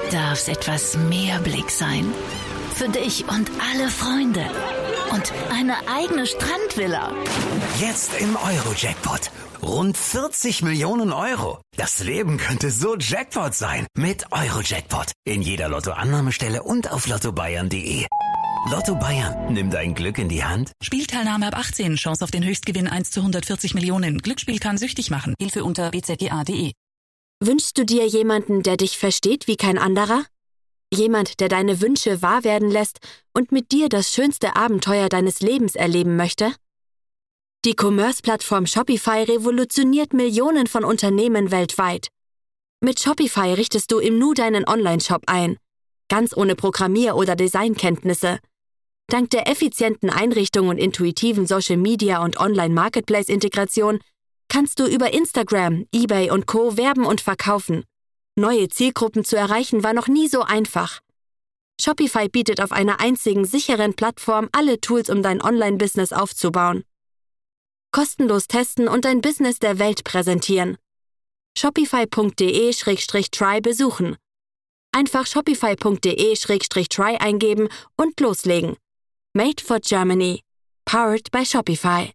darf's etwas mehr Blick sein. Für dich und alle Freunde. Und eine eigene Strandvilla. Jetzt im Euro-Jackpot. Rund 40 Millionen Euro. Das Leben könnte so Jackpot sein. Mit Euro-Jackpot. In jeder Lottoannahmestelle und auf lottobayern.de. Lotto Bayern, nimm dein Glück in die Hand. Spielteilnahme ab 18, Chance auf den Höchstgewinn 1 zu 140 Millionen. Glücksspiel kann süchtig machen. Hilfe unter bzga.de. Wünschst du dir jemanden, der dich versteht wie kein anderer? Jemand, der deine Wünsche wahr werden lässt und mit dir das schönste Abenteuer deines Lebens erleben möchte? Die Commerce-Plattform Shopify revolutioniert Millionen von Unternehmen weltweit. Mit Shopify richtest du im Nu deinen Online-Shop ein. Ganz ohne Programmier- oder Designkenntnisse. Dank der effizienten Einrichtung und intuitiven Social-Media- und Online-Marketplace-Integration kannst du über Instagram, eBay und Co. werben und verkaufen. Neue Zielgruppen zu erreichen war noch nie so einfach. Shopify bietet auf einer einzigen sicheren Plattform alle Tools, um dein Online-Business aufzubauen. Kostenlos testen und dein Business der Welt präsentieren. Shopify.de/try besuchen. Einfach shopify.de/try eingeben und loslegen. Made for Germany. Powered by Shopify.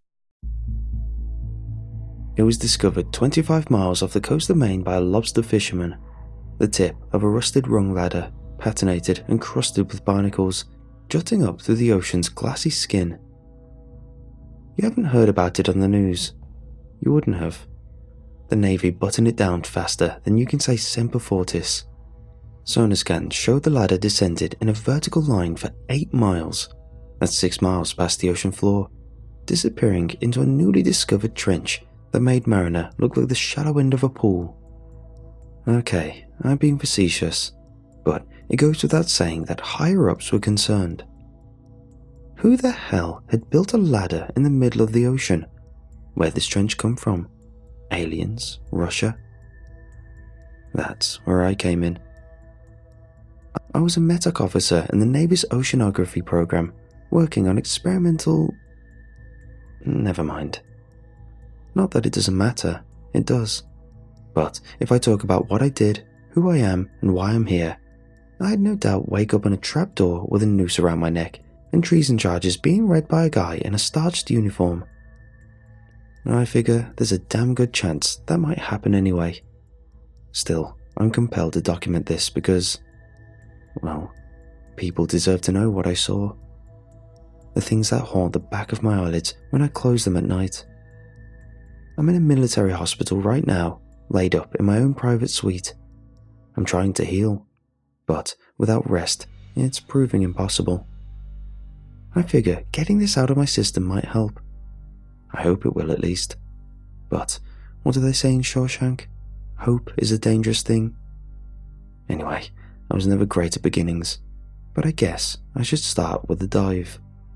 It was discovered 25 miles off the coast of Maine by a lobster fisherman. The tip of a rusted rung ladder, patinated and crusted with barnacles, jutting up through the ocean's glassy skin. You haven't heard about it on the news. You wouldn't have. The Navy buttoned it down faster than you can say Semper Fortis. Sonar scans showed the ladder descended in a vertical line for 8 miles, that's 6 miles past the ocean floor, disappearing into a newly discovered trench that made Mariner look like the shallow end of a pool. Okay, I'm being facetious, but it goes without saying that higher-ups were concerned. Who the hell had built a ladder in the middle of the ocean? Where'd this trench come from? Aliens? Russia? That's where I came in. I was a METOC officer in the Navy's oceanography program, working on experimental... Never mind. Not that it doesn't matter, it does. But if I talk about what I did, who I am, and why I'm here, I'd no doubt wake up on a trapdoor with a noose around my neck and treason charges being read by a guy in a starched uniform. I figure there's a damn good chance that might happen anyway. Still, I'm compelled to document this because, well, people deserve to know what I saw. The things that haunt the back of my eyelids when I close them at night. I'm in a military hospital right now, laid up in my own private suite. I'm trying to heal, but without rest, it's proving impossible. I figure getting this out of my system might help. I hope it will at least. But what do they say in Shawshank? Hope is a dangerous thing. Anyway, I was never great at beginnings, but I guess I should start with a dive.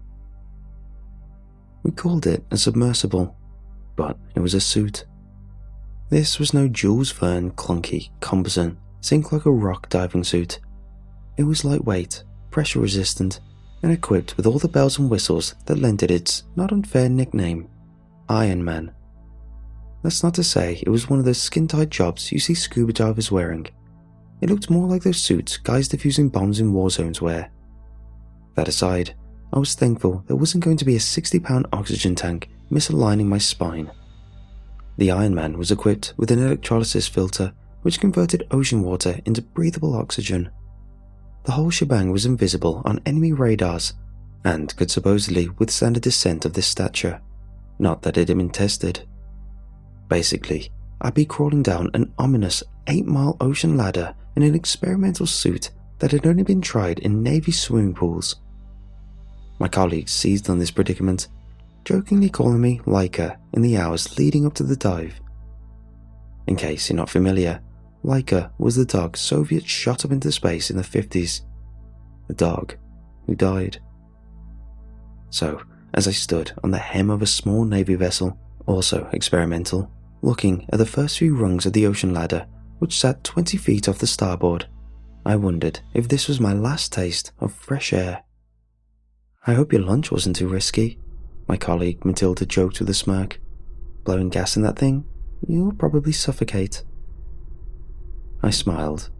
We called it a submersible, but it was a suit. This was no Jules Verne clunky, cumbersome, sink like a rock diving suit. It was lightweight, pressure resistant, and equipped with all the bells and whistles that lent it its not unfair nickname, Iron Man. That's not to say it was one of those skin-tight jobs you see scuba divers wearing. It looked more like those suits guys defusing bombs in war zones wear. That aside, I was thankful there wasn't going to be a 60-pound oxygen tank misaligning my spine. The Iron Man was equipped with an electrolysis filter which converted ocean water into breathable oxygen. The whole shebang was invisible on enemy radars and could supposedly withstand a descent of this stature. Not that it had been tested. Basically, I'd be crawling down an ominous 8-mile ocean ladder in an experimental suit that had only been tried in Navy swimming pools. My colleagues seized on this predicament, jokingly calling me Laika in the hours leading up to the dive. In case you're not familiar, Laika was the dog Soviets shot up into space in the 50s. The dog who died. So, as I stood on the hem of a small Navy vessel, also experimental, looking at the first few rungs of the ocean ladder, which sat 20 feet off the starboard, I wondered if this was my last taste of fresh air. I hope your lunch wasn't too risky, my colleague Matilda joked with a smirk. Blowing gas in that thing? You'll probably suffocate. I smiled,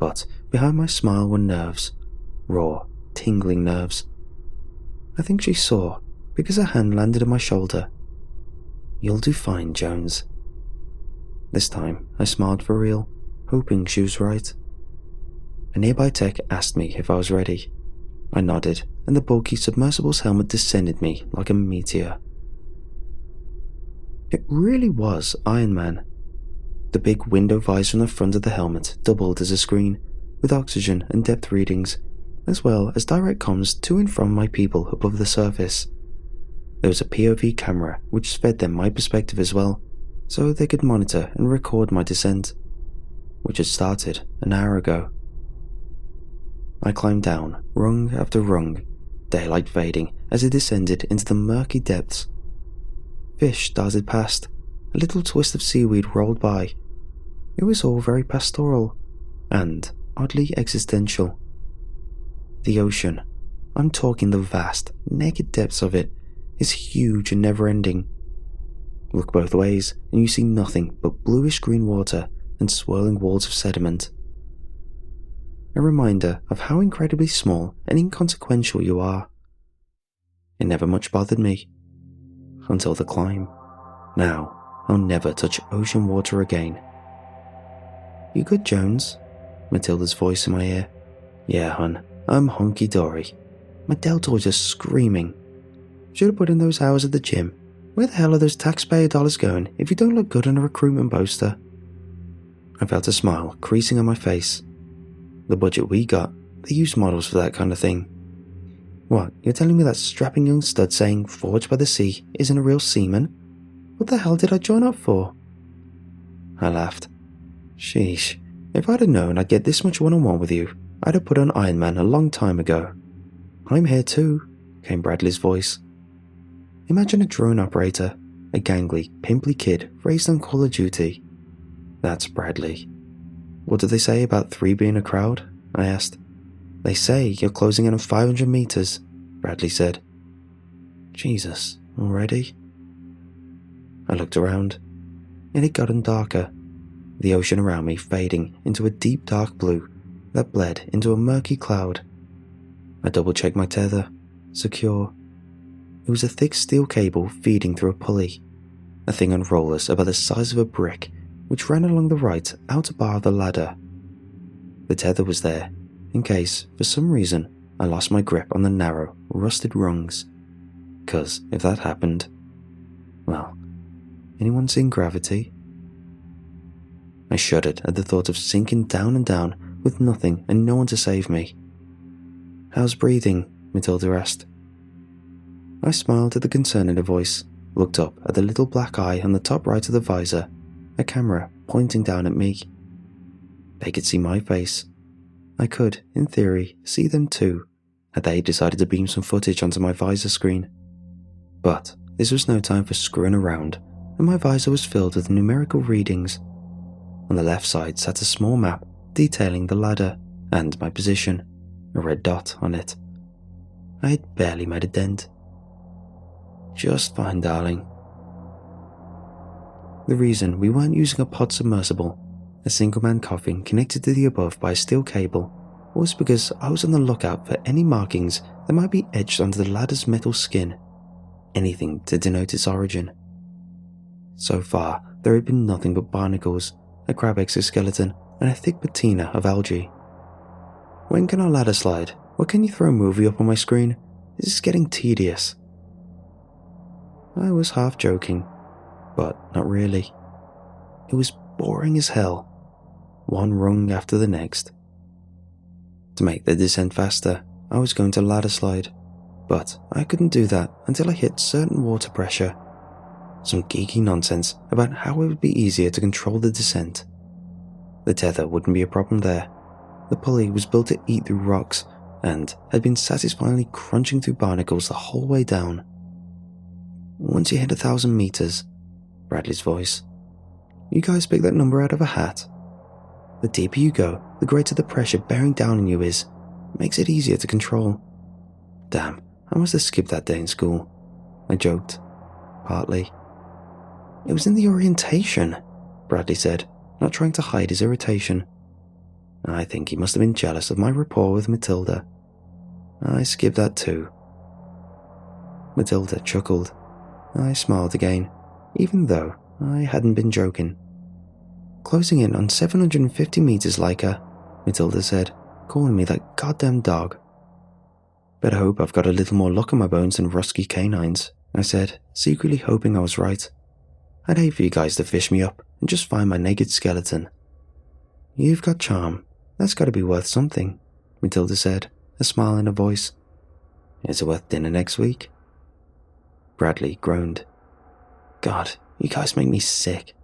but behind my smile were nerves, raw, tingling nerves. I think she saw, because her hand landed on my shoulder. "You'll do fine, Jones." This time, I smiled for real, hoping she was right. A nearby tech asked me if I was ready. I nodded, and the bulky submersible's helmet descended me like a meteor. It really was Iron Man. The big window visor on the front of the helmet doubled as a screen, with oxygen and depth readings, as well as direct comms to and from my people above the surface. There was a POV camera which fed them my perspective as well, so they could monitor and record my descent, which had started an hour ago. I climbed down, rung after rung, daylight fading as it descended into the murky depths. Fish darted past, a little twist of seaweed rolled by. It was all very pastoral, and oddly existential. The ocean, I'm talking the vast, naked depths of it, is huge and never-ending. Look both ways and you see nothing but bluish-green water and swirling walls of sediment. A reminder of how incredibly small and inconsequential you are. It never much bothered me. Until the climb. Now, I'll never touch ocean water again. "You good, Jones?" Matilda's voice in my ear. "Yeah, hun, I'm hunky-dory. My deltoids are screaming. Should have put in those hours at the gym. Where the hell are those taxpayer dollars going if you don't look good on a recruitment poster?" I felt a smile creasing on my face. The budget we got, they use models for that kind of thing. What, you're telling me that strapping young stud saying "forged by the sea" isn't a real seaman? What the hell did I join up for? I laughed. Sheesh, if I'd have known I'd get this much one-on-one with you, I'd have put on Iron Man a long time ago. "I'm here too," came Bradley's voice. Imagine a drone operator, a gangly, pimply kid raised on Call of Duty. That's Bradley. "What do they say about 3 being a crowd?" I asked. "They say you're closing in on 500 meters, Bradley said. Jesus, already? I looked around. It had gotten darker, the ocean around me fading into a deep dark blue that bled into a murky cloud. I double-checked my tether. Secure. It was a thick steel cable feeding through a pulley, a thing on rollers about the size of a brick, which ran along the right outer bar of the ladder. The tether was there, in case, for some reason, I lost my grip on the narrow, rusted rungs. 'Cause if that happened, well, anyone seen Gravity? I shuddered at the thought of sinking down and down with nothing and no one to save me. "How's breathing?" Matilda asked. I smiled at the concern in her voice, looked up at the little black eye on the top right of the visor, a camera pointing down at me. They could see my face. I could, in theory, see them too, had they decided to beam some footage onto my visor screen. But this was no time for screwing around, and my visor was filled with numerical readings. On the left side sat a small map detailing the ladder and my position, a red dot on it. I had barely made a dent. "Just fine, darling." The reason we weren't using a pod submersible, a single-man coffin connected to the above by a steel cable, was because I was on the lookout for any markings that might be etched onto the ladder's metal skin, anything to denote its origin. So far, there had been nothing but barnacles, a crab exoskeleton, and a thick patina of algae. "When can our ladder slide? Or can you throw a movie up on my screen? This is getting tedious." I was half joking, but not really. It was boring as hell, one rung after the next. To make the descent faster, I was going to ladder slide, but I couldn't do that until I hit certain water pressure. Some geeky nonsense about how it would be easier to control the descent. The tether wouldn't be a problem there. The pulley was built to eat through rocks and had been satisfyingly crunching through barnacles the whole way down. "Once you hit 1,000 meters, Bradley's voice. "You guys pick that number out of a hat. The deeper you go, the greater the pressure bearing down on you is. Makes it easier to control." Damn, I must have skipped that day in school. I joked. Partly. "It was in the orientation," Bradley said, not trying to hide his irritation. I think he must have been jealous of my rapport with Matilda. I skipped that too. Matilda chuckled. I smiled again, even though I hadn't been joking. Closing in on 750 meters, Laika, Matilda said, calling me that goddamn dog. Better hope I've got a little more luck in my bones than rusky canines, I said, secretly hoping I was right. I'd hate for you guys to fish me up and just find my naked skeleton. You've got charm. That's got to be worth something, Matilda said, a smile in her voice. Is it worth dinner next week? Bradley groaned. God, you guys make me sick.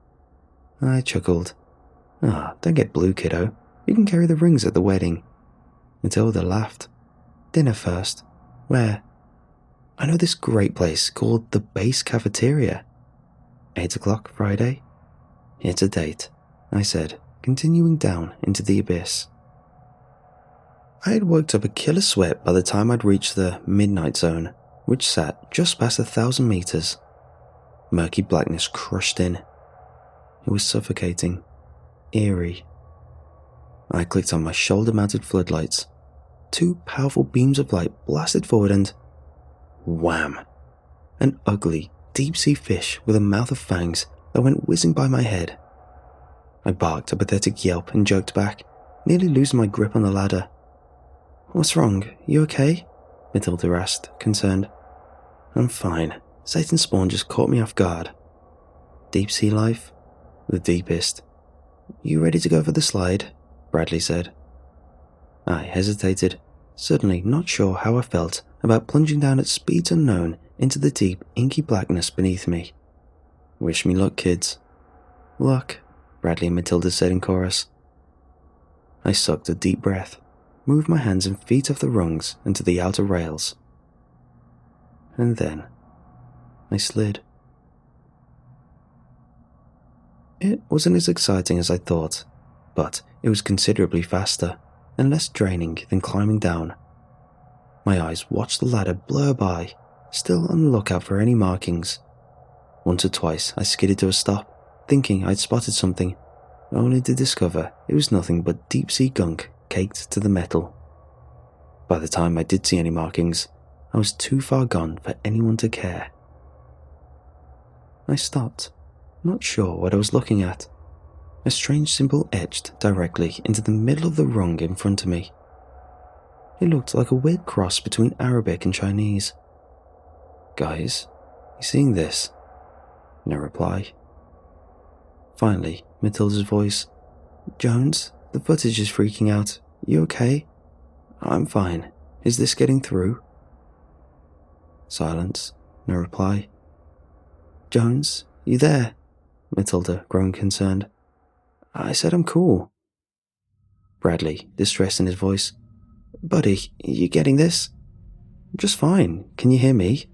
I chuckled. Don't get blue, kiddo. You can carry the rings at the wedding. Matilda laughed. Dinner first. Where? I know this great place called the Base Cafeteria. 8 o'clock Friday? It's a date, I said, continuing down into the abyss. I had worked up a killer sweat by the time I'd reached the midnight zone, which sat just past 1,000 meters. Murky blackness crushed in. It was suffocating, eerie. I clicked on my shoulder-mounted floodlights. 2 powerful beams of light blasted forward and... wham! An ugly, deep-sea fish with a mouth of fangs that went whizzing by my head. I barked a pathetic yelp and jerked back, nearly losing my grip on the ladder. What's wrong? You okay? Matilda asked, concerned. I'm fine. Satan's spawn just caught me off guard. Deep-sea life? The deepest. You ready to go for the slide? Bradley said. I hesitated, certainly not sure how I felt about plunging down at speeds unknown into the deep, inky blackness beneath me. Wish me luck, kids. Luck, Bradley and Matilda said in chorus. I sucked a deep breath, moved my hands and feet off the rungs and to the outer rails. And then I slid. It wasn't as exciting as I thought, but it was considerably faster and less draining than climbing down. My eyes watched the ladder blur by, still on the lookout for any markings. Once or twice I skidded to a stop, thinking I'd spotted something, only to discover it was nothing but deep-sea gunk caked to the metal. By the time I did see any markings, I was too far gone for anyone to care. I stopped, not sure what I was looking at. A strange symbol etched directly into the middle of the rung in front of me. It looked like a weird cross between Arabic and Chinese. Guys, you seeing this? No reply. Finally, Matilda's voice. Jones, the footage is freaking out. You okay? I'm fine. Is this getting through? Silence. No reply. Jones, you there? Matilda groaned concerned. I said I'm cool. Bradley, distress in his voice. Buddy, you getting this? Just fine. Can you hear me?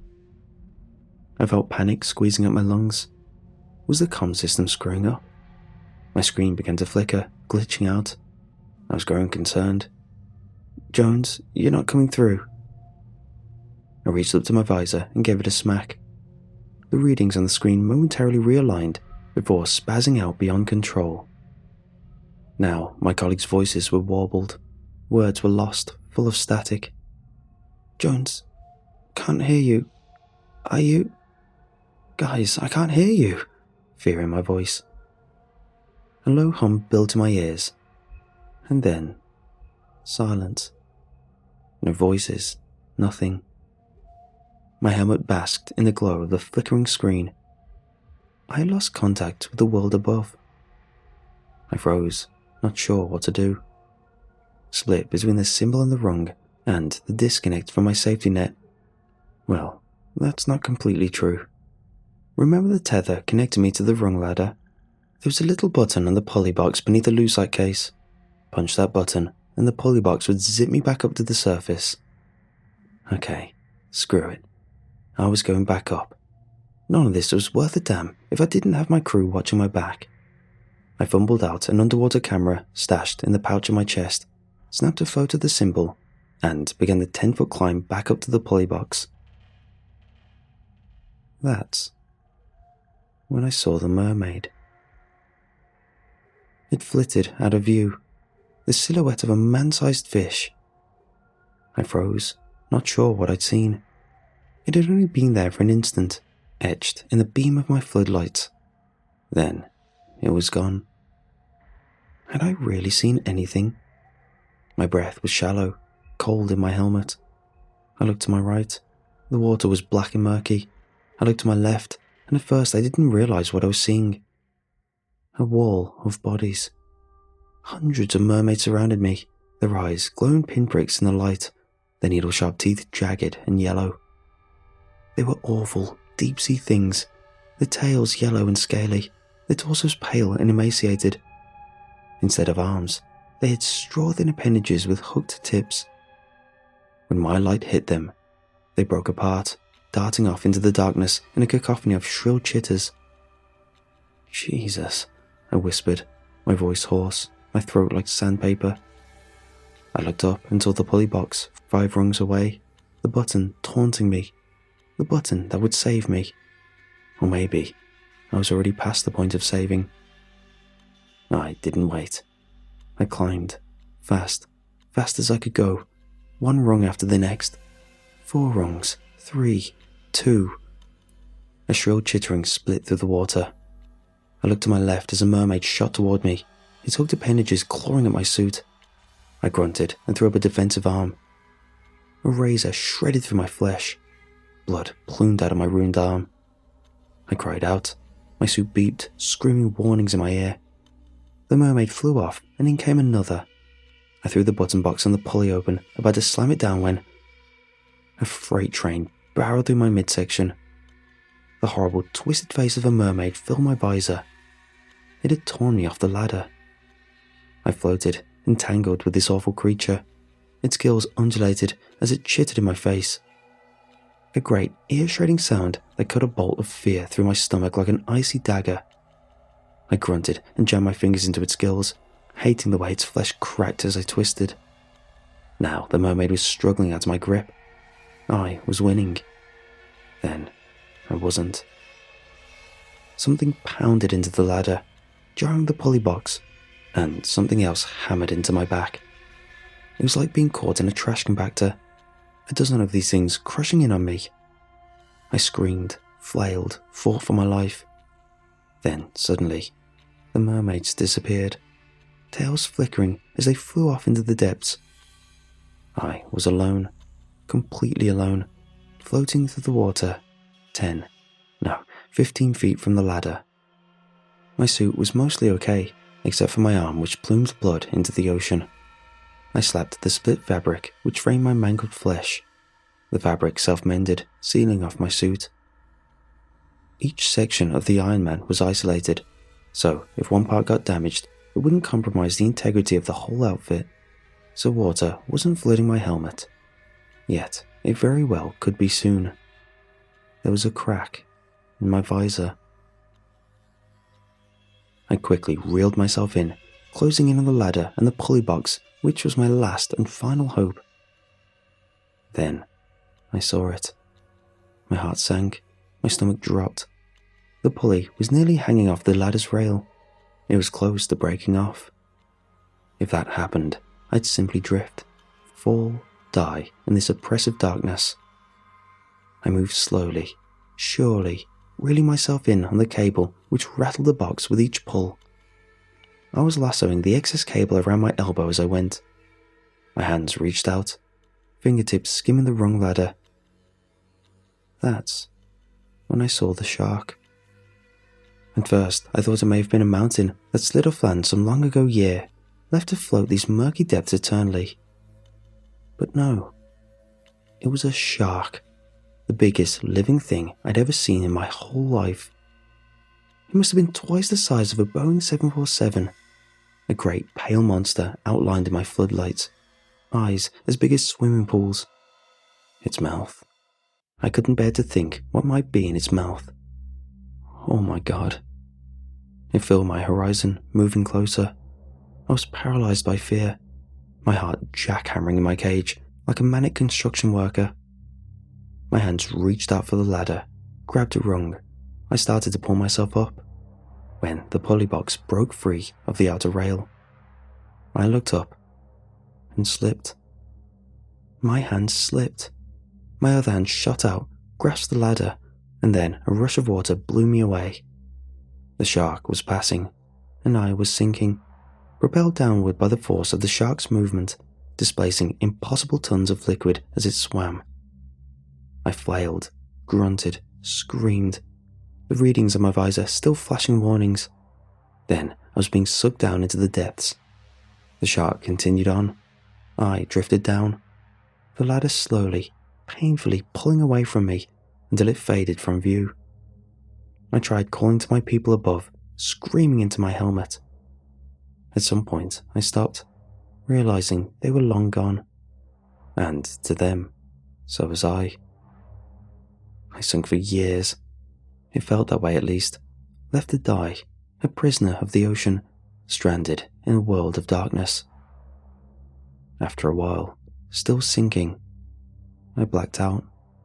I felt panic squeezing up my lungs. Was the comm system screwing up? My screen began to flicker, glitching out. I was growing concerned. Jones, you're not coming through. I reached up to my visor and gave it a smack. The readings on the screen momentarily realigned before spazzing out beyond control. Now my colleagues' voices were warbled. Words were lost, full of static. Jones, can't hear you. Are you? Guys, I can't hear you. Fear in my voice. A low hum built in my ears. And then, silence. No voices, nothing. My helmet basked in the glow of the flickering screen. I had lost contact with the world above. I froze, not sure what to do. Split between the symbol on the rung and the disconnect from my safety net. Well, that's not completely true. Remember the tether connecting me to the rung ladder? There was a little button on the pulley box beneath the lucite case. Punch that button, and the pulley box would zip me back up to the surface. Okay, screw it. I was going back up. None of this was worth a damn if I didn't have my crew watching my back. I fumbled out an underwater camera stashed in the pouch of my chest, snapped a photo of the symbol, and began the 10-foot climb back up to the pulley box. That's when I saw the mermaid. It flitted out of view. The the silhouette of a man-sized fish. I froze, not sure what I'd seen. It had only been there for an instant, etched in the beam of my floodlights. Then it was gone. Had I really seen anything? My breath was shallow, cold in my helmet. I looked to my right. The water was black and murky. I looked to my left, and at first I didn't realize what I was seeing. A wall of bodies. Hundreds of mermaids surrounded me, their eyes glowing pinpricks in the light, their needle-sharp teeth jagged and yellow. They were awful, deep-sea things, their tails yellow and scaly, their torsos pale and emaciated. Instead of arms, they had straw-thin appendages with hooked tips. When my light hit them, they broke apart, darting off into the darkness in a cacophony of shrill chitters. "Jesus," I whispered, my voice hoarse, my throat like sandpaper. I looked up and saw the pulley box 5 rungs away, the button taunting me, the button that would save me. Or maybe I was already past the point of saving. I didn't wait. I climbed, fast as I could go, 1 rung after the next. 4 rungs, 3, 2. A shrill chittering split through the water. I looked to my left as a mermaid shot toward me, its hooked appendages clawing at my suit. I grunted and threw up a defensive arm. A razor shredded through my flesh. Blood plumed out of my ruined arm. I cried out. My suit beeped, screaming warnings in my ear. The mermaid flew off, and in came another. I threw the button box on the pulley open, about to slam it down when a freight train barreled through my midsection. The horrible, twisted face of a mermaid filled my visor. It had torn me off the ladder. I floated, entangled with this awful creature. Its gills undulated as it chittered in my face. A great, ear-shredding sound that cut a bolt of fear through my stomach like an icy dagger. I grunted and jammed my fingers into its gills, hating the way its flesh cracked as I twisted. Now the mermaid was struggling out of my grip. I was winning. Then I wasn't. Something pounded into the ladder, jarring the pulley box, and something else hammered into my back. It was like being caught in a trash compactor, a dozen of these things crushing in on me. I screamed, flailed, fought for my life. Then, suddenly, the mermaids disappeared, tails flickering as they flew off into the depths. I was alone, completely alone, floating through the water, 15 feet from the ladder. My suit was mostly okay, except for my arm which plumed blood into the ocean. I slapped the split fabric which framed my mangled flesh. The fabric self-mended, sealing off my suit. Each section of the Iron Man was isolated, so if one part got damaged, it wouldn't compromise the integrity of the whole outfit, so water wasn't flooding my helmet. Yet, it very well could be soon. There was a crack in my visor. I quickly reeled myself in, closing in on the ladder and the pulley box, which was my last and final hope. Then, I saw it. My heart sank, my stomach dropped. The pulley was nearly hanging off the ladder's rail. It was close to breaking off. If that happened, I'd simply drift, fall, die in this oppressive darkness. I moved slowly, surely, reeling myself in on the cable which rattled the box with each pull. I was lassoing the excess cable around my elbow as I went. My hands reached out, fingertips skimming the rung ladder. That's when I saw the shark. At first, I thought it may have been a mountain that slid off land some long ago year, left to float these murky depths eternally. But no, it was a shark, the biggest living thing I'd ever seen in my whole life. It must have been twice the size of a Boeing 747, a great pale monster outlined in my floodlights, eyes as big as swimming pools. Its mouth. I couldn't bear to think what might be in its mouth. Oh my God. It filled my horizon, moving closer. I was paralyzed by fear, my heart jackhammering in my cage like a manic construction worker. My hands reached out for the ladder, grabbed a rung. I started to pull myself up, when the pulley box broke free of the outer rail. I looked up and slipped. My hand slipped. My other hand shot out, grasped the ladder, and then a rush of water blew me away. The shark was passing, and I was sinking, propelled downward by the force of the shark's movement, displacing impossible tons of liquid as it swam. I flailed, grunted, screamed, the readings on my visor still flashing warnings. Then I was being sucked down into the depths. The shark continued on. I drifted down, the ladder slowly, painfully pulling away from me until it faded from view. I tried calling to my people above, screaming into my helmet. At some point, I stopped, realizing they were long gone. And to them, so was I. I sunk for years. It felt that way at least, left to die, a prisoner of the ocean, stranded in a world of darkness. After a while, still sinking, I blacked out.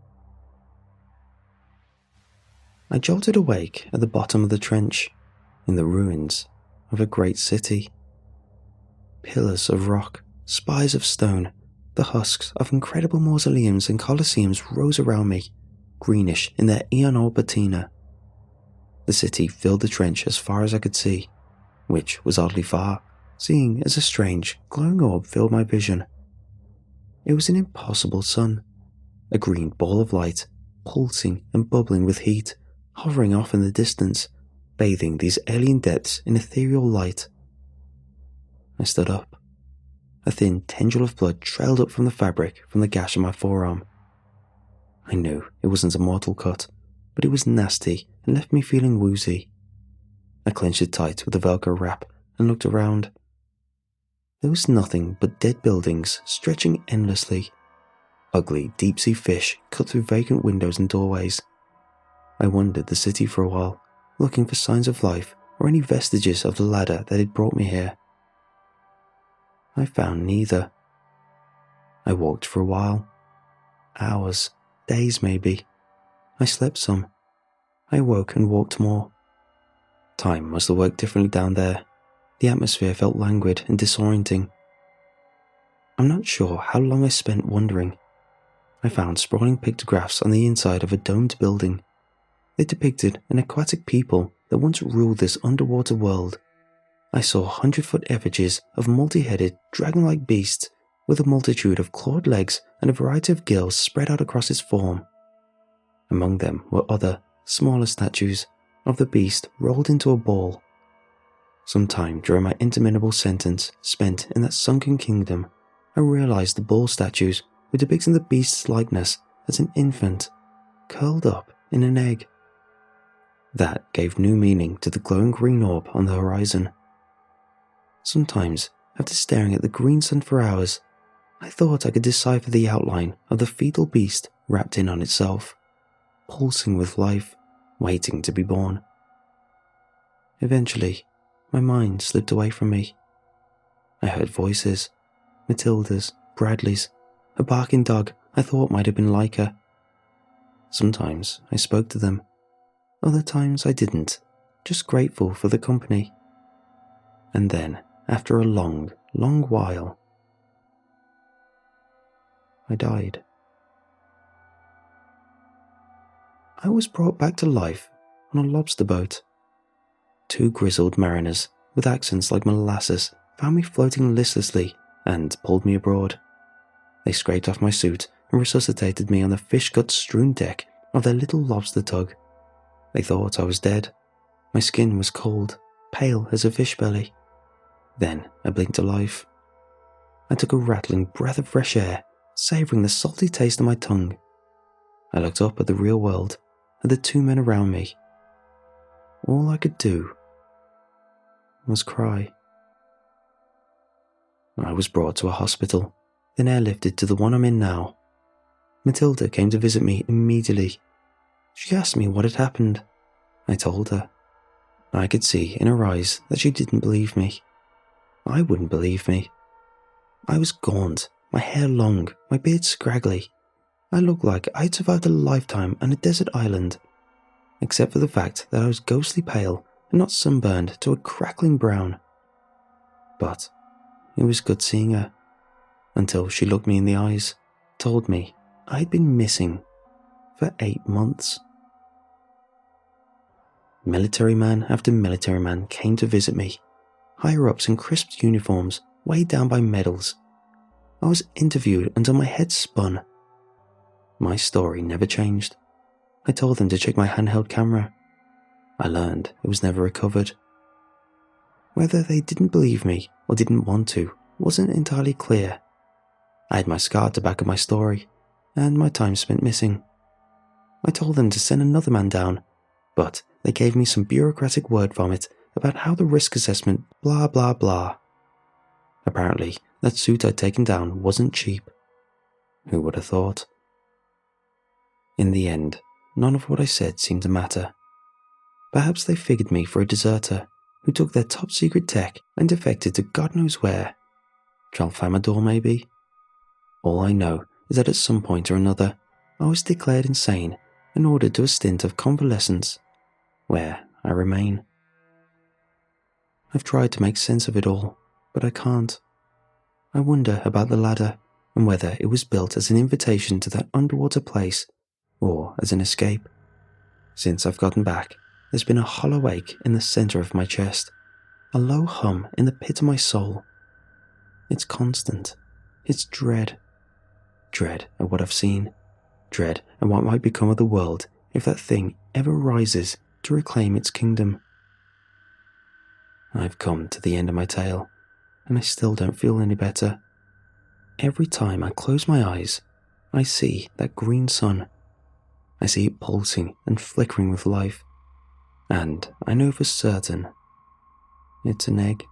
I jolted awake at the bottom of the trench, in the ruins of a great city. Pillars of rock, spires of stone, the husks of incredible mausoleums and colosseums rose around me, greenish in their eon-old patina. The city filled the trench as far as I could see, which was oddly far, seeing as a strange, glowing orb filled my vision. It was an impossible sun, a green ball of light, pulsing and bubbling with heat, hovering off in the distance, bathing these alien depths in ethereal light. I stood up. A thin tendril of blood trailed up from the fabric from the gash in my forearm. I knew it wasn't a mortal cut, but it was nasty and left me feeling woozy. I clenched it tight with a Velcro wrap and looked around. There was nothing but dead buildings stretching endlessly. Ugly deep-sea fish cut through vacant windows and doorways. I wandered the city for a while, looking for signs of life or any vestiges of the ladder that had brought me here. I found neither. I walked for a while. Hours, days maybe. I slept some. I woke and walked more. Time must have worked differently down there. The atmosphere felt languid and disorienting. I'm not sure how long I spent wandering. I found sprawling pictographs on the inside of a domed building. They depicted an aquatic people that once ruled this underwater world. I saw 100-foot effigies of multi-headed, dragon-like beasts with a multitude of clawed legs and a variety of gills spread out across its form. Among them were other, smaller statues of the beast rolled into a ball. Sometime during my interminable sentence spent in that sunken kingdom, I realized the ball statues were depicting the beast's likeness as an infant, curled up in an egg. That gave new meaning to the glowing green orb on the horizon. Sometimes, after staring at the green sun for hours, I thought I could decipher the outline of the fetal beast wrapped in on itself, pulsing with life, waiting to be born. Eventually, my mind slipped away from me. I heard voices, Matilda's, Bradley's, a barking dog I thought might have been Laika. Sometimes I spoke to them. Other times I didn't, just grateful for the company. And then, after a long, long while, I died. I was brought back to life on a lobster boat. 2 grizzled mariners with accents like molasses found me floating listlessly and pulled me aboard. They scraped off my suit and resuscitated me on the fish-gut-strewn deck of their little lobster tug. They thought I was dead. My skin was cold, pale as a fish belly. Then I blinked to life. I took a rattling breath of fresh air, savouring the salty taste on my tongue. I looked up at the real world, at the 2 men around me. All I could do was cry. I was brought to a hospital, then airlifted to the one I'm in now. Matilda came to visit me immediately. She asked me what had happened. I told her. I could see in her eyes that she didn't believe me. I wouldn't believe me. I was gaunt, my hair long, my beard scraggly. I looked like I'd survived a lifetime on a desert island, except for the fact that I was ghostly pale and not sunburned to a crackling brown. But it was good seeing her. until she looked me in the eyes, told me I'd been missing for 8 months. Military man after military man came to visit me, higher-ups in crisp uniforms weighed down by medals. I was interviewed until my head spun. My story never changed. I told them to check my handheld camera. I learned it was never recovered. Whether they didn't believe me or didn't want to wasn't entirely clear. I had my scar to back up my story, and my time spent missing. I told them to send another man down, but they gave me some bureaucratic word vomit about how the risk assessment blah blah blah. Apparently, that suit I'd taken down wasn't cheap. Who would have thought? In the end, none of what I said seemed to matter. Perhaps they figured me for a deserter who took their top secret tech and defected to God knows where. Tralfamador, maybe? All I know is that at some point or another, I was declared insane and ordered to a stint of convalescence, where I remain. I've tried to make sense of it all, but I can't. I wonder about the ladder and whether it was built as an invitation to that underwater place or as an escape. Since I've gotten back, there's been a hollow ache in the center of my chest, a low hum in the pit of my soul. It's constant. It's dread. Dread at what I've seen. Dread at what might become of the world if that thing ever rises to reclaim its kingdom. I've come to the end of my tale, and I still don't feel any better. Every time I close my eyes, I see that green sun. I see it pulsing and flickering with life, and I know for certain it's an egg.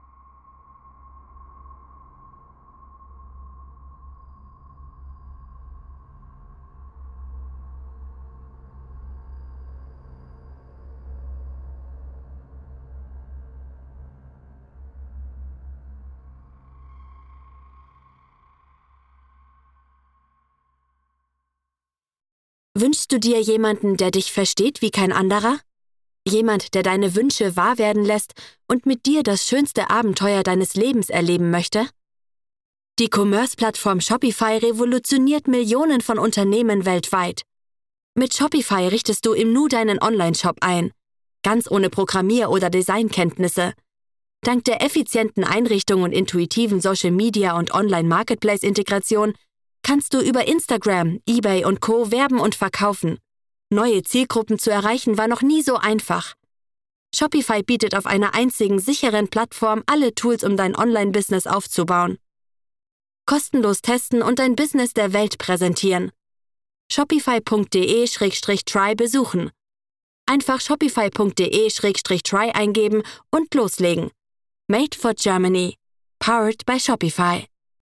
Wünschst du dir jemanden, der dich versteht wie kein anderer? Jemand, der deine Wünsche wahr werden lässt und mit dir das schönste Abenteuer deines Lebens erleben möchte? Die Commerce-Plattform Shopify revolutioniert Millionen von Unternehmen weltweit. Mit Shopify richtest du im Nu deinen Online-Shop ein, ganz ohne Programmier- oder Designkenntnisse. Dank der effizienten Einrichtung und intuitiven Social-Media- und Online-Marketplace-Integration kannst du über Instagram, eBay und Co. werben und verkaufen. Neue Zielgruppen zu erreichen war noch nie so einfach. Shopify bietet auf einer einzigen sicheren Plattform alle Tools, um dein Online-Business aufzubauen. Kostenlos testen und dein Business der Welt präsentieren. Shopify.de/try besuchen. Einfach Shopify.de/try eingeben und loslegen. Made for Germany. Powered by Shopify.